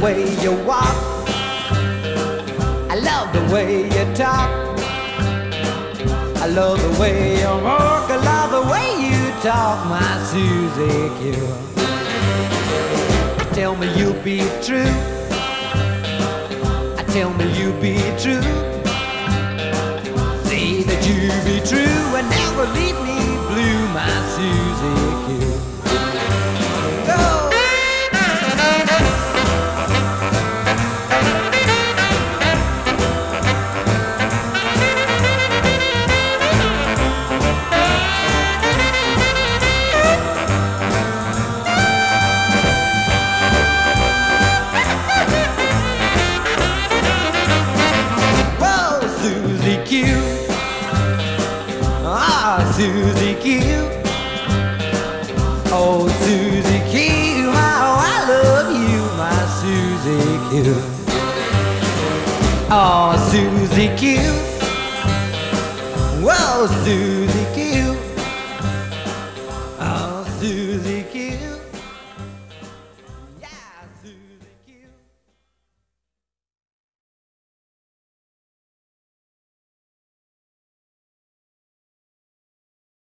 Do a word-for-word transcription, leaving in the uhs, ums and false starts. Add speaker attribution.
Speaker 1: way you walk, I love the way you talk, I love the way you walk, I love the way you talk, my Susie Q. Tell me you'll be true, tell me you'll be true, say that you be true and never leave me blue, my Susie Q. Go! Susie Q, oh Susie Q, how I love you, my Susie Q. Oh Susie Q, whoa Susie